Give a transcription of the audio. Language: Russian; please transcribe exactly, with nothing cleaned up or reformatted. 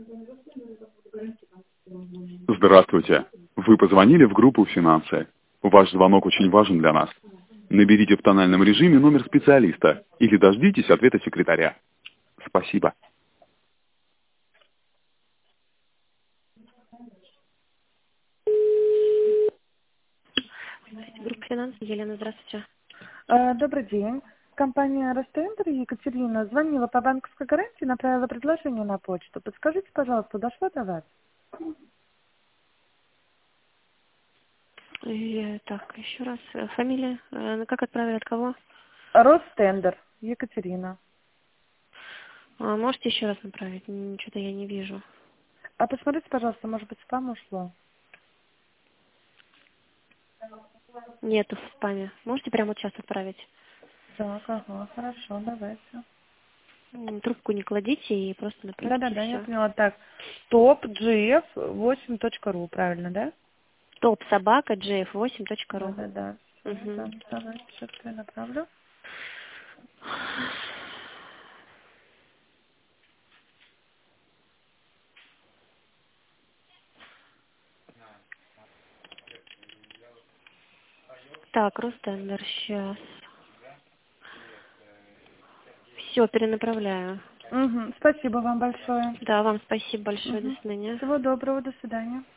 Здравствуйте. Вы позвонили в группу «Финансы». Ваш звонок очень важен для нас. Наберите в тональном режиме номер специалиста или дождитесь ответа секретаря. Спасибо. Группа финансов. Елена, здравствуйте. Э, Добрый день. Компания Ростендер Екатерина звонила по банковской гарантии, направила предложение на почту. Подскажите, пожалуйста, дошло до вас? И, так, еще раз. э, Фамилия. э, Как отправили, от кого? Ростендер Екатерина. А, можете еще раз направить? М, Что-то я не вижу. А посмотрите, пожалуйста, может быть, спам ушло. Нету в спаме. Можете прямо вот сейчас отправить? Так, ага, хорошо, давайте. М, Трубку не кладите и просто направьте, и Да-да-да, я все. поняла. Так, топ джи эф восемь точка ру, правильно, да? Топ собака джи эф восемь точка ру. Да-да-да. Всё, Угу. да, давайте, сейчас я направлю. Так, Ростендер, сейчас. Все, перенаправляю. Угу, спасибо вам большое. Да, вам спасибо большое. До Угу. свидания. Всего доброго, до свидания.